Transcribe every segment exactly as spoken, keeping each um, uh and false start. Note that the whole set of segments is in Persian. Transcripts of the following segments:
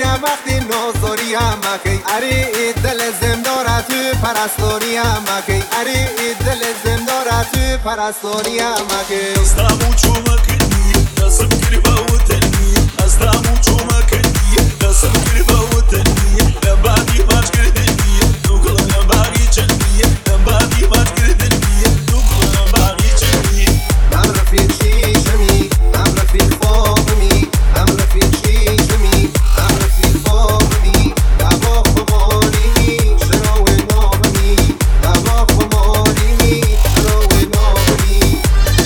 هم وقتی نازاری هم مکی اری دل زمداره تو پرستاری هم مکی اری دل زمداره تو پرستاری هم مکی استامو چومکنی نسم کریبا وطنی استامو چومکنی نسم کریبا وطنی نبادی ماچ کردنی نقول نبادی چنی نبادی ماچ کردنی نقول نبادی چنی هم رفیق شیشمی هم رفیق فاطمی هم رفیق شیشمی هم رفیق فاطمی دوا خمالینی شراو نابمی دوا خمالینی شراو نابمی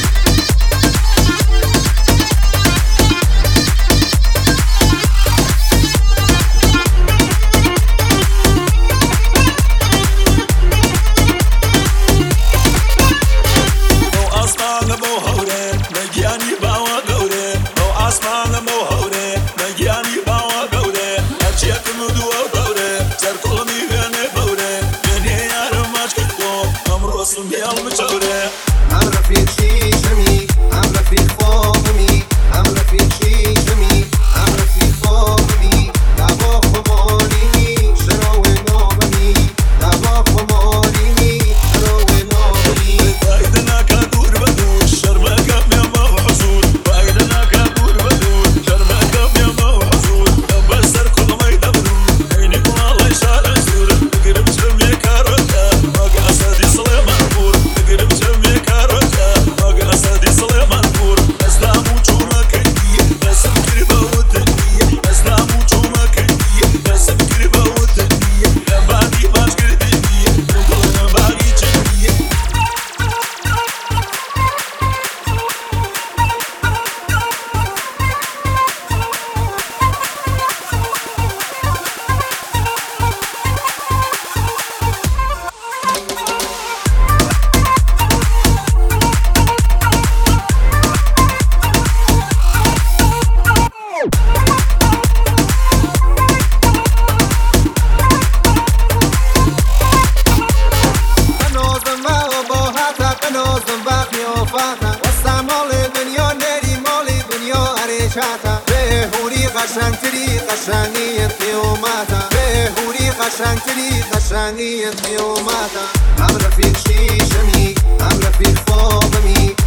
نگیانی باوا گوره او آسمان مو هوره نگیانی باوا گوره هرچیت مدو گوره سر کلمی هنه بوره یعنی یارم ماچ کردو امرو اسم بیال مچوره هم رفیق شیشمی هم رفیق فاطمی هم رفیق شیشمی هم رفیق فاطمی دوا خمالینی شراو نابمی دوا خمالینی شراو نابمی فایدنا کدور بدور شرمه کم یا ما حضور فایدنا کدور بدور شرمه کم یا ما حضور بس سر کلمی دبرون عینی والله شارع زور نقرب جمعی کاروکا ماقا اسادی سلیمان بور نقرب جمعی کاروکا ماقا اسادی سلیمان بور اسلامو چومکنی نسم کریبا وطنی اسلامو چومکنی نسم کریبا وطنی نبادی ماچ کردنی نقول نبادی چنی بنازم و باحتا بنازم و قیافتا وستم مال دنیا نری مال دنیا عریشتا به هوری قشنگتری قشنگی قیامتا به هوری قشنگتری قشنگی قیامتا هم رفیق شیشمی هم رفیق فاطمی